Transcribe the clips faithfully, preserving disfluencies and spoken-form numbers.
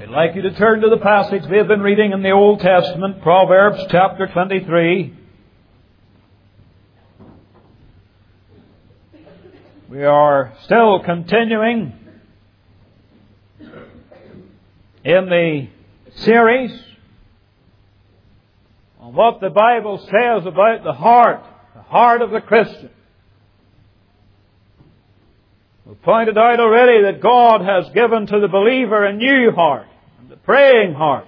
I'd like you to turn to the passage we have been reading in the Old Testament, Proverbs chapter twenty-three. We are still continuing in the series on what the Bible says about the heart, the heart of the Christian. We've pointed out already that God has given to the believer a new heart, and a praying heart,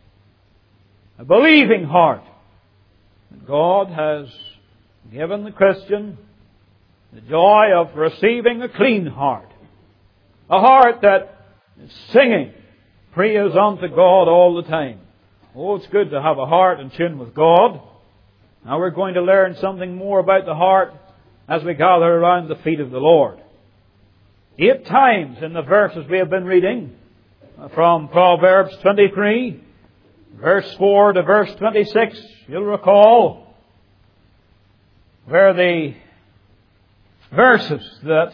a believing heart. And God has given the Christian the joy of receiving a clean heart, a heart that is singing praise unto God all the time. Oh, it's good to have a heart in tune with God. Now we're going to learn something more about the heart as we gather around the feet of the Lord. Eight times in the verses we have been reading from Proverbs twenty-three, verse four to verse twenty-six, you'll recall, where the verses that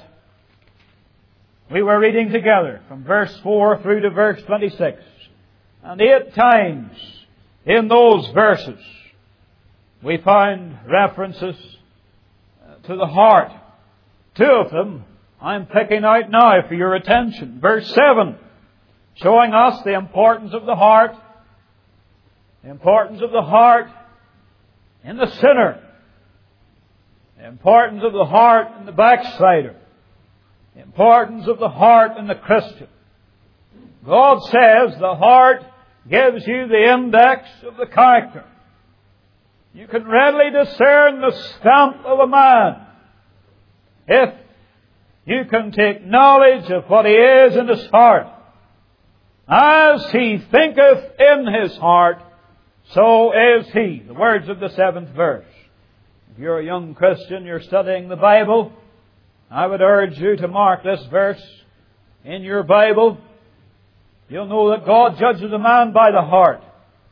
we were reading together, from verse four through to verse twenty-six. And eight times in those verses we find references to the heart. Two of them I'm picking out now for your attention. Verse seven, showing us the importance of the heart, the importance of the heart in the sinner, the importance of the heart in the backslider, the importance of the heart in the Christian. God says the heart gives you the index of the character. You can readily discern the stamp of a man if you can take knowledge of what he is in his heart. As he thinketh in his heart, so is he. The words of the seventh verse. If you're a young Christian, you're studying the Bible, I would urge you to mark this verse in your Bible. You'll know that God judges a man by the heart.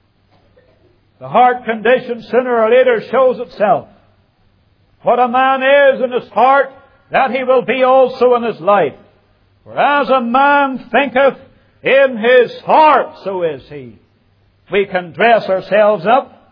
The heart condition sooner or later shows itself. What a man is in his heart, that he will be also in his life. For as a man thinketh in his heart, so is he. We can dress ourselves up.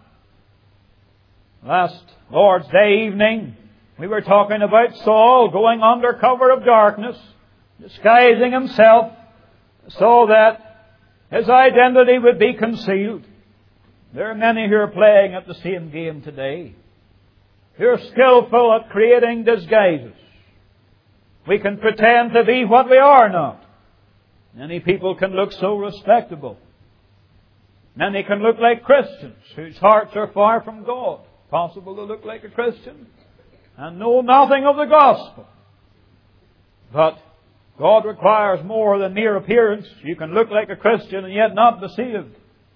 Last Lord's Day evening, we were talking about Saul going under cover of darkness, disguising himself so that his identity would be concealed. There are many who are playing at the same game today. They're skillful at creating disguises. We can pretend to be what we are not. Many people can look so respectable. Many can look like Christians whose hearts are far from God. Possible to look like a Christian and know nothing of the gospel. But God requires more than mere appearance. You can look like a Christian and yet not be saved.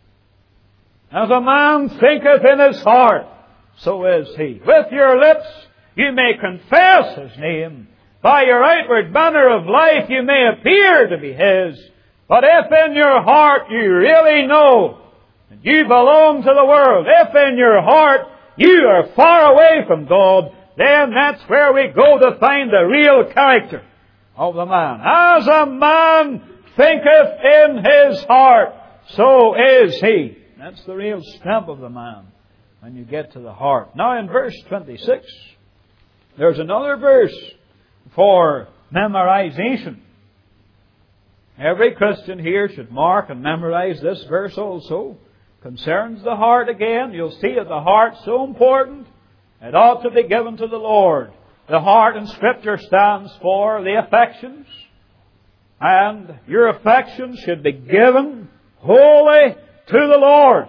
As a man thinketh in his heart, so is he. With your lips you may confess his name. By your outward manner of life you may appear to be his. But if in your heart you really know that you belong to the world, if in your heart you are far away from God, then that's where we go to find the real character of the man. As a man thinketh in his heart, so is he. That's the real stamp of the man when you get to the heart. Now in verse twenty-six, there's another verse for memorization. Every Christian here should mark and memorize this verse also. Concerns the heart again. You'll see that the heart's so important. It ought to be given to the Lord. The heart in Scripture stands for the affections. And your affections should be given wholly to the Lord.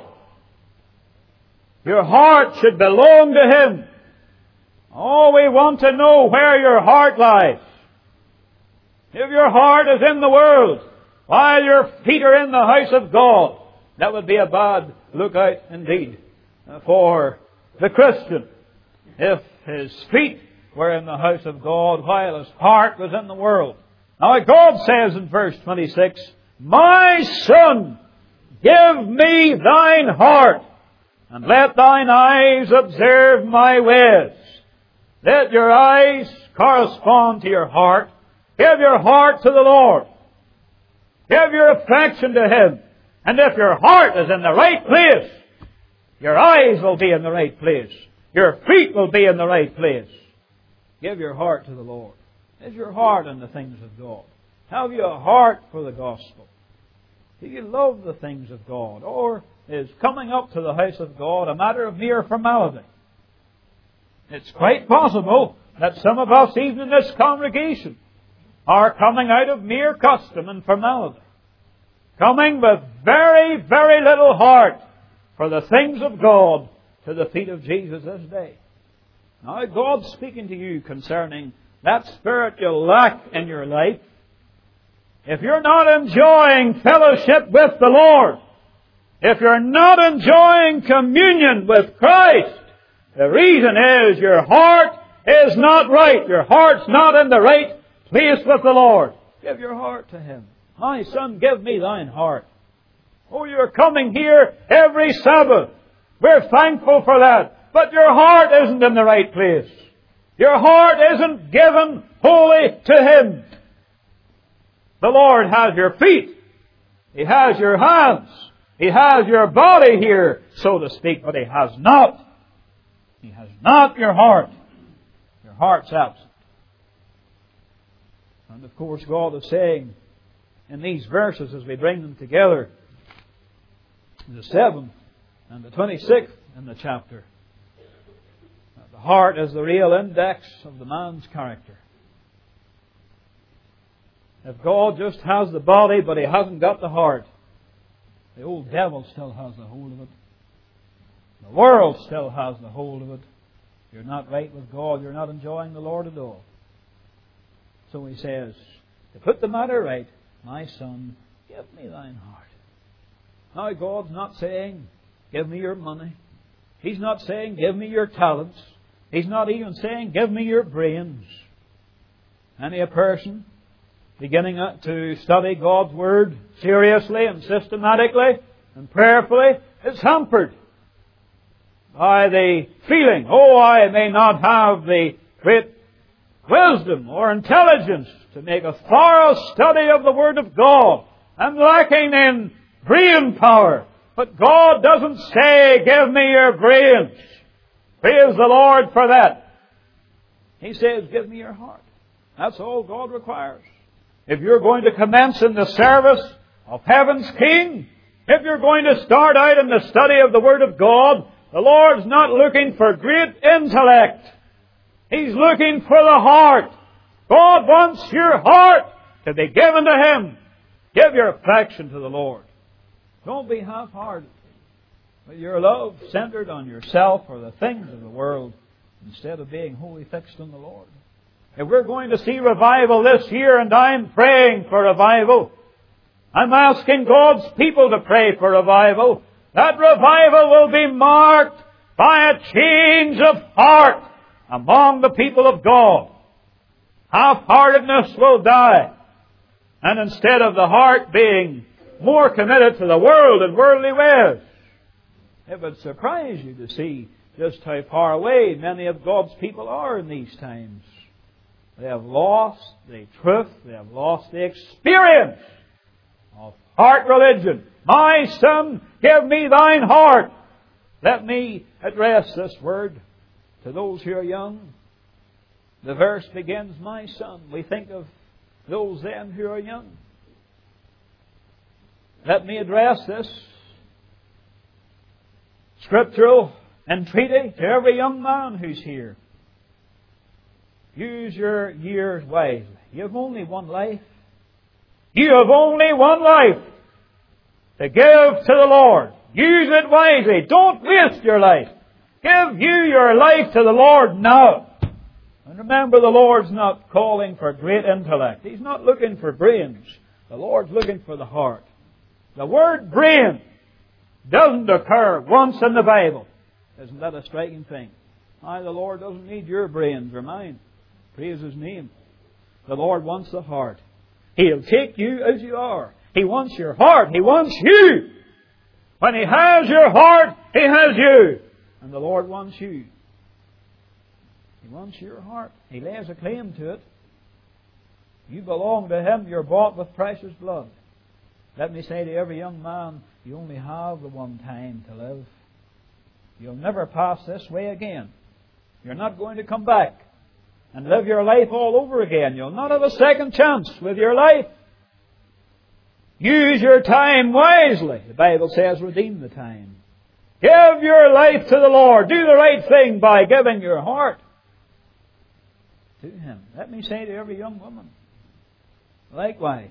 Your heart should belong to Him. Oh, we want to know where your heart lies. If your heart is in the world, while your feet are in the house of God, that would be a bad lookout indeed for the Christian. If his feet were in the house of God while his heart was in the world. Now God says in verse twenty-six, My son, give me thine heart, and let thine eyes observe my ways. Let your eyes correspond to your heart. Give your heart to the Lord. Give your affection to Him. And if your heart is in the right place, your eyes will be in the right place. Your feet will be in the right place. Give your heart to the Lord. Is your heart in the things of God? Have you a heart for the gospel? Do you love the things of God? Or is coming up to the house of God a matter of mere formality? It's quite possible that some of us, even in this congregation, are coming out of mere custom and formality. Coming with very, very little heart for the things of God to the feet of Jesus this day. Now, God's speaking to you concerning that spiritual lack in your life. If you're not enjoying fellowship with the Lord, if you're not enjoying communion with Christ, the reason is your heart is not right. Your heart's not in the right place with the Lord. Give your heart to Him. My son, give me thine heart. Oh, you're coming here every Sabbath. We're thankful for that. But your heart isn't in the right place. Your heart isn't given wholly to Him. The Lord has your feet. He has your hands. He has your body here, so to speak, but He has not. He has not your heart. Your heart's absent. And of course, God is saying in these verses as we bring them together, the seventh and the twenty-sixth in the chapter, that the heart is the real index of the man's character. If God just has the body but He hasn't got the heart, the old devil still has the hold of it. The world still has the hold of it. You're not right with God. You're not enjoying the Lord at all. So He says, to put the matter right, my son, give me thine heart. Now, God's not saying, give me your money. He's not saying, give me your talents. He's not even saying, give me your brains. Any a person beginning to study God's Word seriously and systematically and prayerfully is hampered by the feeling, oh, I may not have the great wisdom or intelligence to make a thorough study of the Word of God. I'm lacking in brain power. But God doesn't say, give me your brains. Praise the Lord for that. He says, give me your heart. That's all God requires. If you're going to commence in the service of Heaven's King, if you're going to start out in the study of the Word of God, the Lord's not looking for great intellect. He's looking for the heart. God wants your heart to be given to Him. Give your affection to the Lord. Don't be half-hearted with your love centered on yourself or the things of the world instead of being wholly fixed on the Lord. If we're going to see revival this year, and I'm praying for revival, I'm asking God's people to pray for revival, that revival will be marked by a change of heart among the people of God. Half-heartedness will die. And instead of the heart being more committed to the world and worldly ways, it would surprise you to see just how far away many of God's people are in these times. They have lost the truth, they have lost the experience of heart religion. My son, give me thine heart. Let me address this word to those who are young. The verse begins, my son. We think of those then who are young. Let me address this scriptural entreaty to every young man who's here. Use your years wisely. You have only one life. You have only one life to give to the Lord. Use it wisely. Don't waste your life. Give you your life to the Lord now. And remember, the Lord's not calling for great intellect. He's not looking for brains. The Lord's looking for the heart. The word brain doesn't occur once in the Bible. Isn't that a striking thing? Why, the Lord doesn't need your brains or mine. Praise His name. The Lord wants the heart. He'll take you as you are. He wants your heart. He wants you. When He has your heart, He has you. And the Lord wants you. He wants your heart. He lays a claim to it. You belong to Him. You're bought with precious blood. Let me say to every young man, you only have the one time to live. You'll never pass this way again. You're not going to come back and live your life all over again. You'll not have a second chance with your life. Use your time wisely. The Bible says, redeem the time. Give your life to the Lord. Do the right thing by giving your heart to Him. Let me say to every young woman, likewise,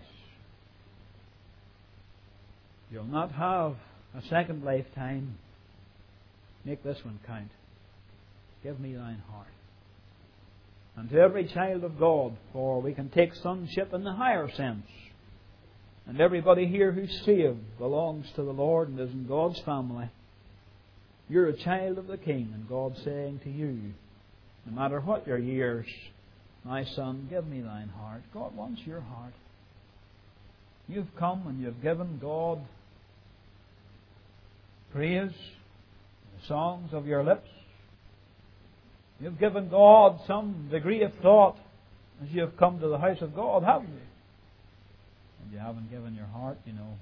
you'll not have a second lifetime. Make this one count. Give me thine heart. And to every child of God, for we can take sonship in the higher sense. And everybody here who's saved belongs to the Lord and is in God's family. You're a child of the King, and God's saying to you, no matter what your years, my son, give me thine heart. God wants your heart. You've come and you've given God praise, the songs of your lips. You've given God some degree of thought as you have come to the house of God, haven't you? And you haven't given your heart, you know.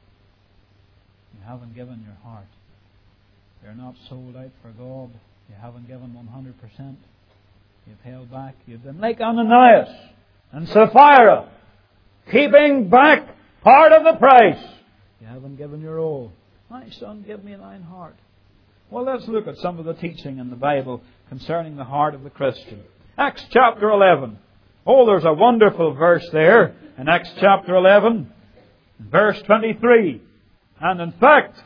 You haven't given your heart. You're not sold out for God. You haven't given one hundred percent. You've held back. You've been like Ananias and Sapphira, keeping back part of the price. You haven't given your all. My son, give me thine heart. Well, let's look at some of the teaching in the Bible concerning the heart of the Christian. Acts chapter eleven. Oh, there's a wonderful verse there in Acts chapter eleven, verse twenty-three. And in fact,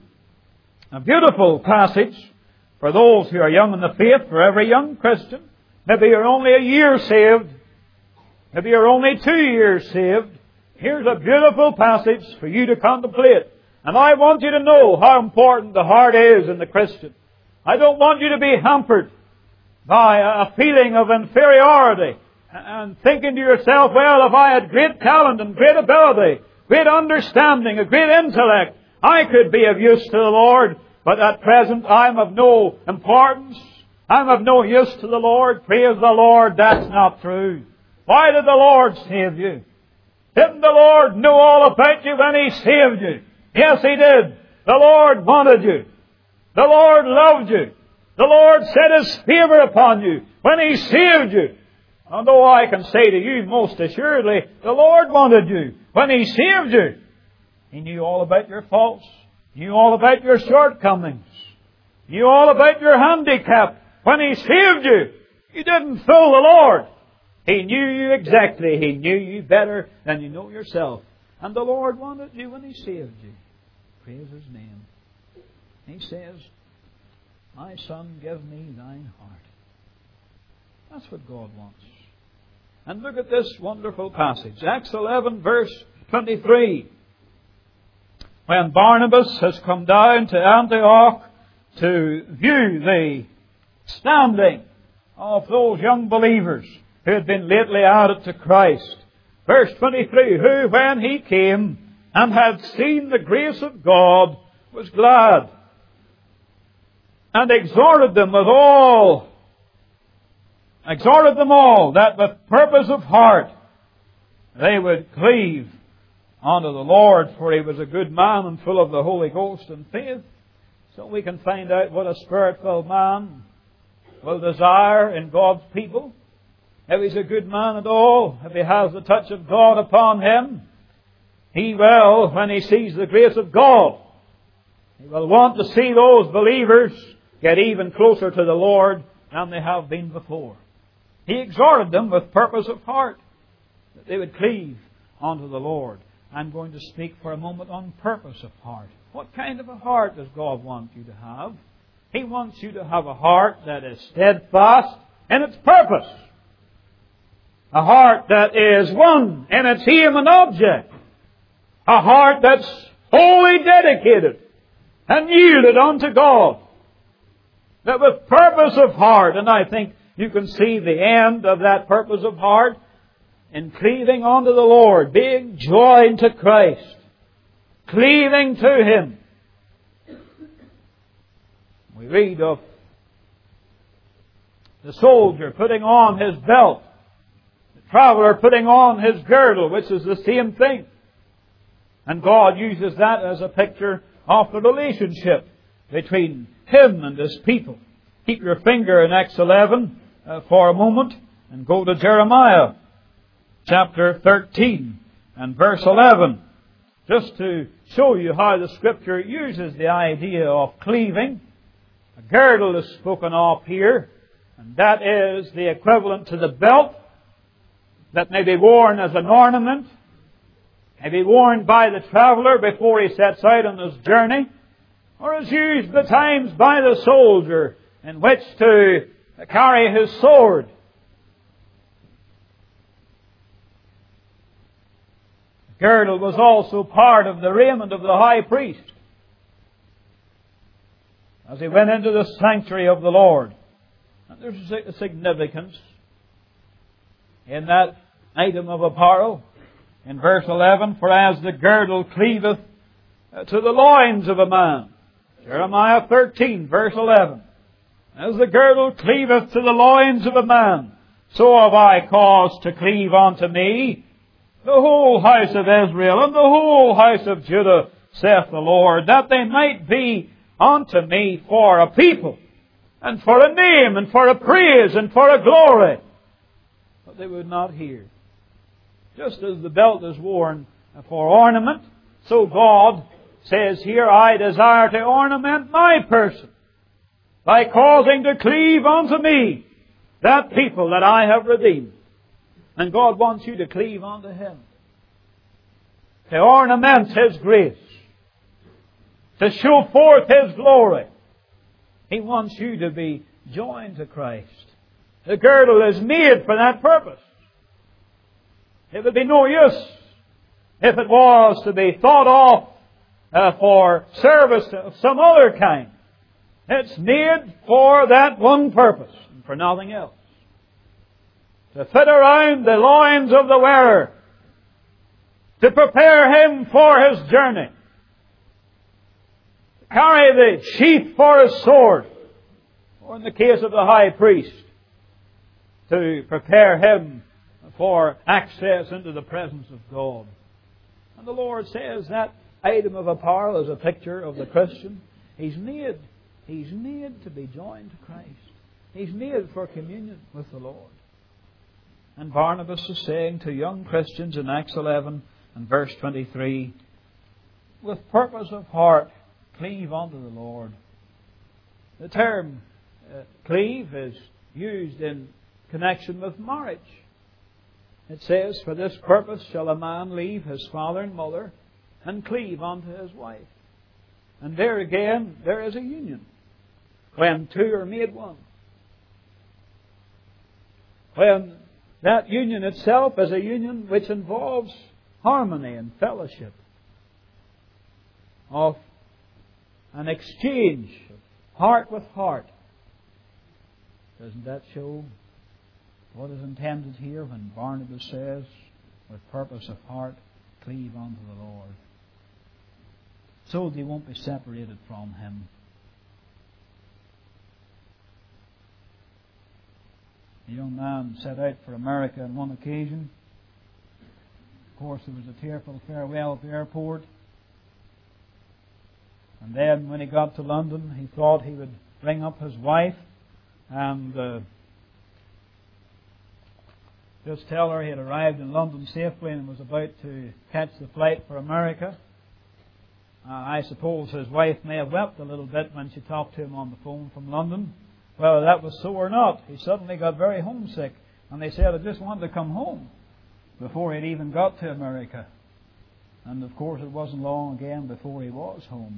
a beautiful passage for those who are young in the faith, for every young Christian. Maybe you're only a year saved. Maybe you're only two years saved. Here's a beautiful passage for you to contemplate. And I want you to know how important the heart is in the Christian. I don't want you to be hampered by a feeling of inferiority and thinking to yourself, well, if I had great talent and great ability, great understanding, a great intellect, I could be of use to the Lord, but at present I'm of no importance. I'm of no use to the Lord. Praise the Lord, that's not true. Why did the Lord save you? Didn't the Lord know all about you when He saved you? Yes, He did. The Lord wanted you. The Lord loved you. The Lord set His favor upon you when He saved you. And though I can say to you most assuredly, the Lord wanted you when He saved you. He knew all about your faults. Knew all about your shortcomings. Knew all about your handicap. When He saved you, you didn't fool the Lord. He knew you exactly. He knew you better than you know yourself. And the Lord wanted you when He saved you. Praise His name. He says, my son, give me thine heart. That's what God wants. And look at this wonderful passage. Acts eleven, verse twenty-three. When Barnabas has come down to Antioch to view the standing of those young believers who had been lately added to Christ. Verse twenty-three, who when he came and had seen the grace of God was glad and exhorted them with all, exhorted them all that with purpose of heart they would cleave unto the Lord, for he was a good man and full of the Holy Ghost and faith. So we can find out what a Spirit-filled man will desire in God's people. If he's a good man at all, if he has the touch of God upon him, he will, when he sees the grace of God, he will want to see those believers get even closer to the Lord than they have been before. He exhorted them with purpose of heart that they would cleave unto the Lord. I'm going to speak for a moment on purpose of heart. What kind of a heart does God want you to have? He wants you to have a heart that is steadfast in its purpose. A heart that is one in its aim and object. A heart that's wholly dedicated and yielded unto God. That with purpose of heart, and I think you can see the end of that purpose of heart in cleaving unto the Lord, being joined to Christ, cleaving to Him. We read of the soldier putting on his belt, the traveler putting on his girdle, which is the same thing. And God uses that as a picture of the relationship between Him and His people. Keep your finger in Acts eleven uh, for a moment and go to Jeremiah chapter thirteen and verse eleven. Just to show you how the Scripture uses the idea of cleaving. A girdle is spoken of here, and that is the equivalent to the belt that may be worn as an ornament, may be worn by the traveller before he sets out on his journey, or is used at times by the soldier in which to carry his sword. The girdle was also part of the raiment of the high priest as he went into the sanctuary of the Lord. And there's a significance in that item of apparel. In verse eleven, for as the girdle cleaveth to the loins of a man. Jeremiah thirteen, verse eleven. As the girdle cleaveth to the loins of a man, so have I caused to cleave unto me the whole house of Israel and the whole house of Judah, saith the Lord, that they might be unto me for a people, and for a name, and for a praise, and for a glory. But they would not hear. Just as the belt is worn for ornament, so God says here, I desire to ornament my person by causing to cleave unto me that people that I have redeemed. And God wants you to cleave unto Him, to ornament His grace, to show forth His glory. He wants you to be joined to Christ. The girdle is made for that purpose. It would be no use if it was to be thought of uh, for service of some other kind. It's made for that one purpose and for nothing else. To fit around the loins of the wearer, to prepare him for his journey, to carry the sheath for his sword, or in the case of the high priest, to prepare him for access into the presence of God. And the Lord says that item of apparel is a picture of the Christian. He's made, he's made to be joined to Christ. He's made for communion with the Lord. And Barnabas is saying to young Christians in Acts eleven and verse twenty-three, with purpose of heart, cleave unto the Lord. The term uh, cleave is used in connection with marriage. It says, for this purpose shall a man leave his father and mother and cleave unto his wife. And there again, there is a union. When two are made one. When that union itself is a union which involves harmony and fellowship, of an exchange of heart with heart. Doesn't that show what is intended here when Barnabas says, with purpose of heart, cleave unto the Lord? So they won't be separated from Him. A young man set out for America on one occasion. Of course, there was a tearful farewell at the airport. And then when he got to London, he thought he would ring up his wife and uh, just tell her he had arrived in London safely and was about to catch the flight for America. Uh, I suppose his wife may have wept a little bit when she talked to him on the phone from London. Whether that was so or not, he suddenly got very homesick. And they said, I just wanted to come home before he'd even got to America. And of course it wasn't long again before he was home.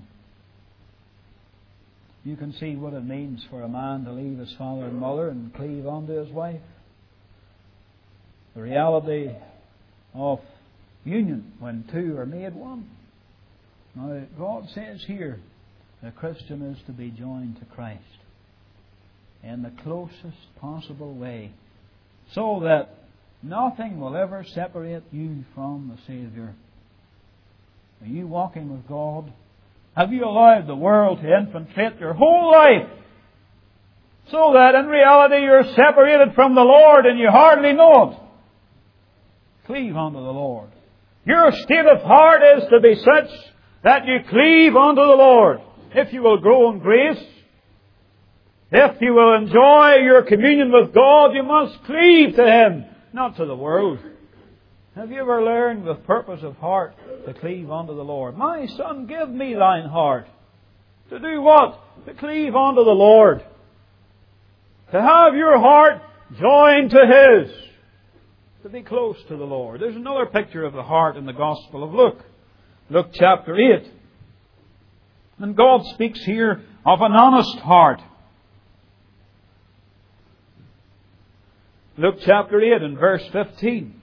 You can see what it means for a man to leave his father and mother and cleave unto his wife. The reality of union when two are made one. Now, God says here, the Christian is to be joined to Christ in the closest possible way, so that nothing will ever separate you from the Saviour. Are you walking with God? Have you allowed the world to infiltrate your whole life, so that in reality you're separated from the Lord and you hardly know it? Cleave unto the Lord. Your state of heart is to be such that you cleave unto the Lord. If you will grow in grace, if you will enjoy your communion with God, you must cleave to Him, not to the world. Have you ever learned with purpose of heart to cleave unto the Lord? My son, give me thine heart. To do what? To cleave unto the Lord. To have your heart joined to His. To be close to the Lord. There's another picture of the heart in the Gospel of Luke. Luke chapter eight. And God speaks here of an honest heart. Luke chapter eight and verse fifteen.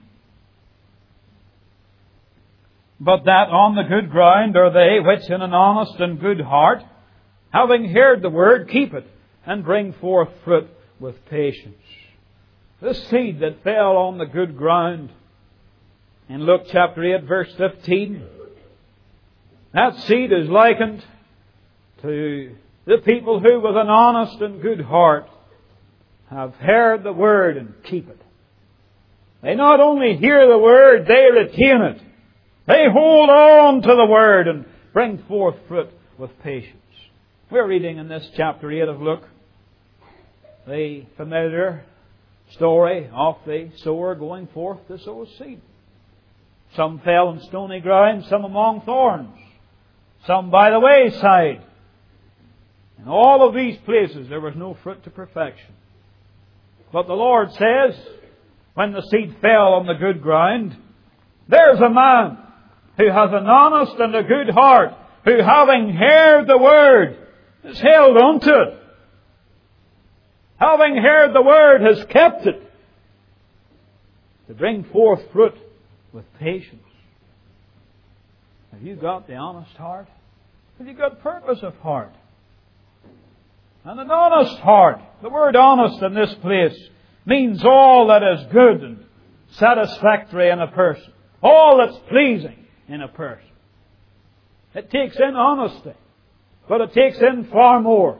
But that on the good ground are they which in an honest and good heart, having heard the word, keep it, and bring forth fruit with patience. The seed that fell on the good ground in Luke chapter eight verse fifteen, that seed is likened to the people who with an honest and good heart have heard the word and keep it. They not only hear the word, they retain it. They hold on to the word and bring forth fruit with patience. We're reading in this chapter eight of Luke the familiar story of the sower going forth to sow seed. Some fell on stony ground, some among thorns, some by the wayside. In all of these places there was no fruit to perfection. But the Lord says, when the seed fell on the good ground, there's a man who has an honest and a good heart, who having heard the word, has held on to it. Having heard the word, has kept it, to bring forth fruit with patience. Have you got the honest heart? Have you got purpose of heart? And an honest heart, the word honest in this place, means all that is good and satisfactory in a person. All that's pleasing in a person. It takes in honesty, but it takes in far more.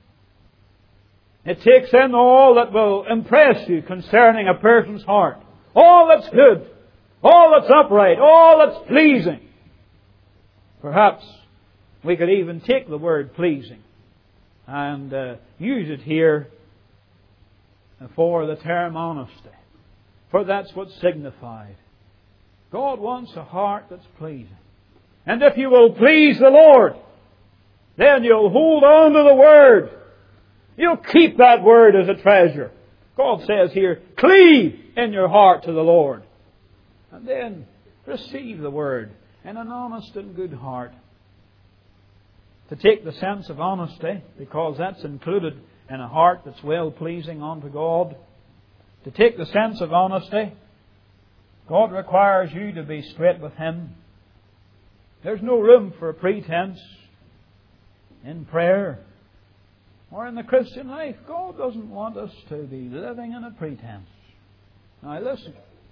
It takes in all that will impress you concerning a person's heart. All that's good, all that's upright, all that's pleasing. Perhaps we could even take the word pleasing and uh, use it here for the term honesty. For that's what's signified. God wants a heart that's pleasing. And if you will please the Lord, then you'll hold on to the Word. You'll keep that Word as a treasure. God says here, cleave in your heart to the Lord. And then receive the Word in an honest and good heart. To take the sense of honesty, because that's included in a heart that's well-pleasing unto God. To take the sense of honesty, God requires you to be straight with Him. There's no room for pretense in prayer or in the Christian life. God doesn't want us to be living in a pretense. Now listen.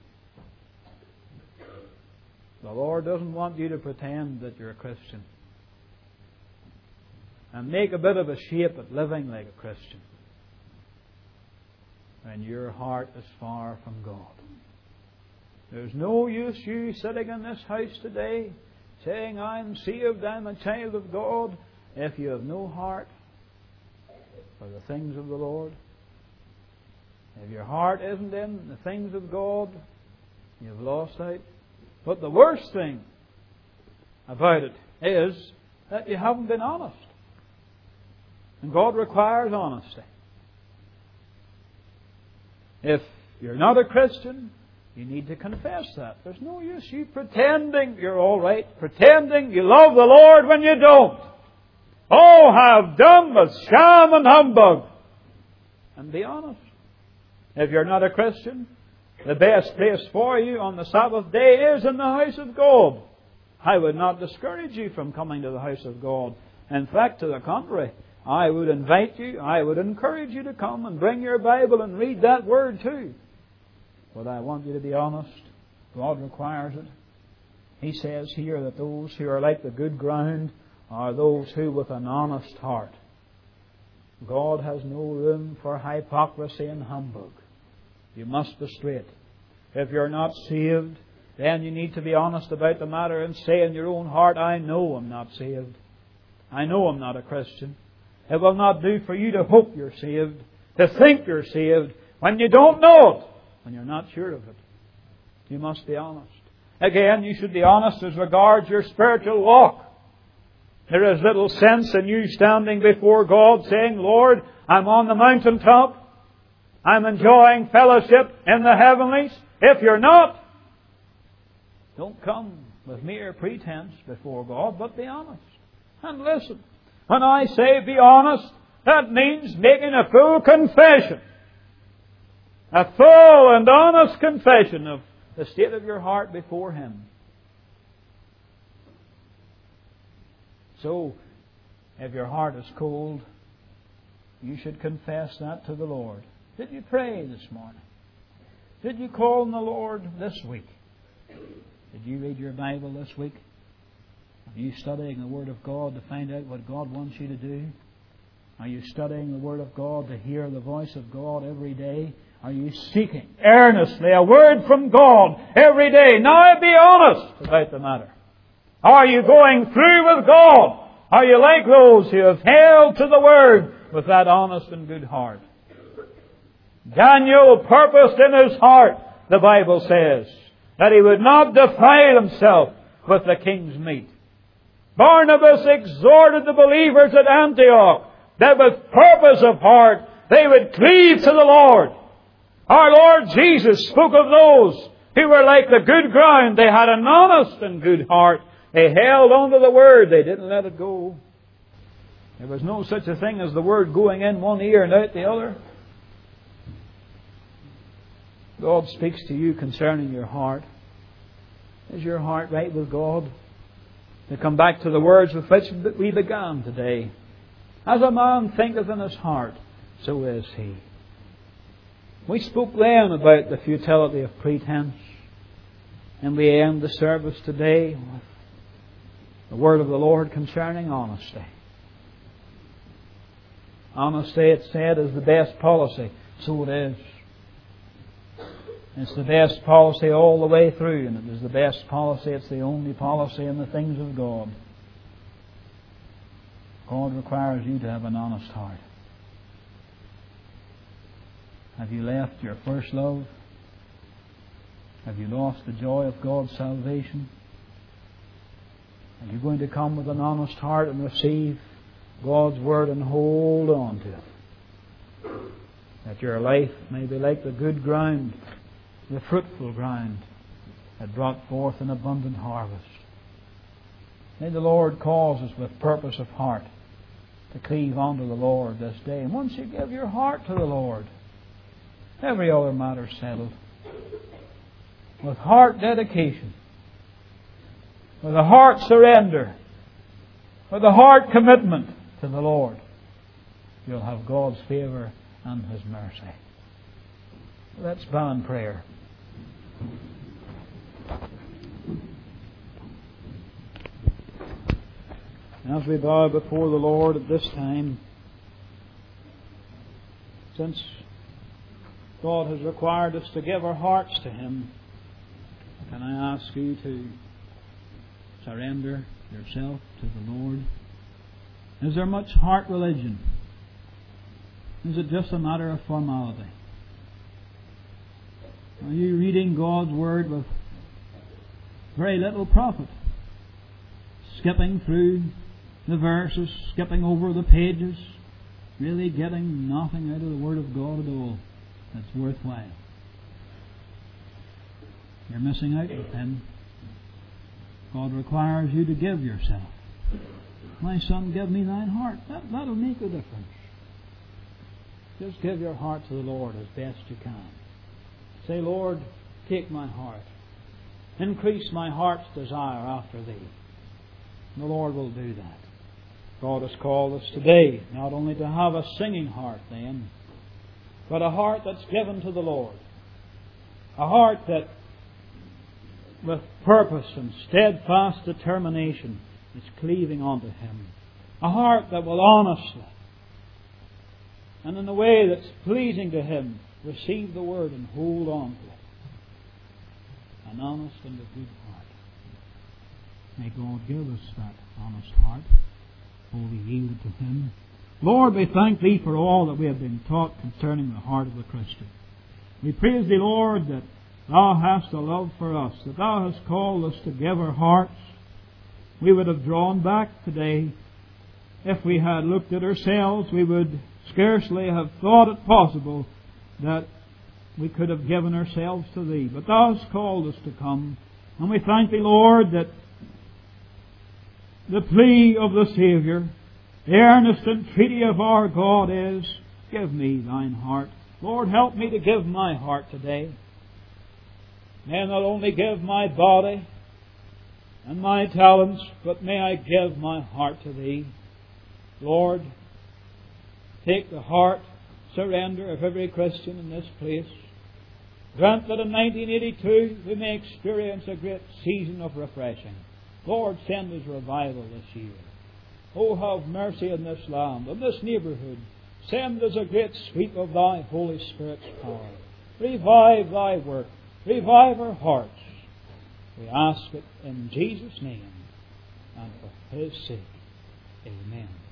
The Lord doesn't want you to pretend that you're a Christian and make a bit of a shape at living like a Christian when your heart is far from God. There's no use you sitting in this house today saying, I'm saved, I'm a child of God, if you have no heart for the things of the Lord. If your heart isn't in the things of God, you've lost out. But the worst thing about it is that you haven't been honest. And God requires honesty. If you're not a Christian, you need to confess that. There's no use you pretending you're all right, pretending you love the Lord when you don't. Oh, have done with sham and humbug. And be honest. If you're not a Christian, the best place for you on the Sabbath day is in the house of God. I would not discourage you from coming to the house of God. In fact, to the contrary, I would invite you, I would encourage you to come and bring your Bible and read that Word too. But I want you to be honest. God requires it. He says here that those who are like the good ground are those who with an honest heart. God has no room for hypocrisy and humbug. You must be straight. If you're not saved, then you need to be honest about the matter and say in your own heart, I know I'm not saved. I know I'm not a Christian. It will not do for you to hope you're saved, to think you're saved, when you don't know it, when you're not sure of it. You must be honest. Again, you should be honest as regards your spiritual walk. There is little sense in you standing before God saying, Lord, I'm on the mountaintop. I'm enjoying fellowship in the heavenlies. If you're not, don't come with mere pretense before God, but be honest. And listen, when I say be honest, that means making a full confession. A full and honest confession of the state of your heart before Him. So, if your heart is cold, you should confess that to the Lord. Did you pray this morning? Did you call on the Lord this week? Did you read your Bible this week? Are you studying the Word of God to find out what God wants you to do? Are you studying the Word of God to hear the voice of God every day? Are you seeking earnestly a word from God every day? Now be honest about the matter. Are you going through with God? Are you like those who have held to the Word with that honest and good heart? Daniel purposed in his heart, the Bible says, that he would not defile himself with the king's meat. Barnabas exhorted the believers at Antioch that with purpose of heart they would cleave to the Lord. Our Lord Jesus spoke of those who were like the good ground. They had an honest and good heart. They held on to the Word. They didn't let it go. There was no such a thing as the Word going in one ear and out the other. God speaks to you concerning your heart. Is your heart right with God? To come back to the words with which we began today. As a man thinketh in his heart, so is he. We spoke then about the futility of pretense. And we end the service today with the word of the Lord concerning honesty. Honesty, it said, is the best policy. So it is. It's the best policy all the way through, and it is the best policy. It's the only policy in the things of God. God requires you to have an honest heart. Have you left your first love? Have you lost the joy of God's salvation? Are you going to come with an honest heart and receive God's Word and hold on to it? That your life may be like the good ground, the fruitful ground that brought forth an abundant harvest. May the Lord cause us with purpose of heart to cleave unto the Lord this day. And once you give your heart to the Lord, every other matter settled. With heart dedication, with a heart surrender, with a heart commitment to the Lord, you'll have God's favour and His mercy. Let's bow in prayer. As we bow before the Lord at this time, since God has required us to give our hearts to Him, can I ask you to surrender yourself to the Lord? Is there much heart religion? Is it just a matter of formality? Are you reading God's Word with very little profit? Skipping through the verses, skipping over the pages, really getting nothing out of the Word of God at all that's worthwhile. You're missing out with Him. God requires you to give yourself. My son, give me thine heart. That, that'll make a difference. Just give your heart to the Lord as best you can. Say, Lord, take my heart. Increase my heart's desire after Thee. The Lord will do that. God has called us today not only to have a singing heart then, but a heart that's given to the Lord. A heart that with purpose and steadfast determination is cleaving unto Him. A heart that will honestly and in a way that's pleasing to Him receive the Word and hold on to it. an honest and a good heart. May God give us that honest heart, wholly yielded to Him. Lord, we thank Thee for all that we have been taught concerning the heart of the Christian. We praise Thee, Lord, that Thou hast a love for us, that Thou hast called us to give our hearts. We would have drawn back today. If we had looked at ourselves, we would scarcely have thought it possible that we could have given ourselves to Thee. But Thou hast called us to come. And we thank Thee, Lord, that the plea of the Saviour, the earnest entreaty of our God is, give me Thine heart. Lord, help me to give my heart today. May I not only give my body and my talents, but may I give my heart to Thee. Lord, take the heart surrender of every Christian in this place. Grant that in nineteen eighty-two we may experience a great season of refreshing. Lord, send us revival this year. Oh, have mercy on this land, on this neighbourhood. Send us a great sweep of Thy Holy Spirit's power. Revive Thy work. Revive our hearts. We ask it in Jesus' name and for His sake. Amen.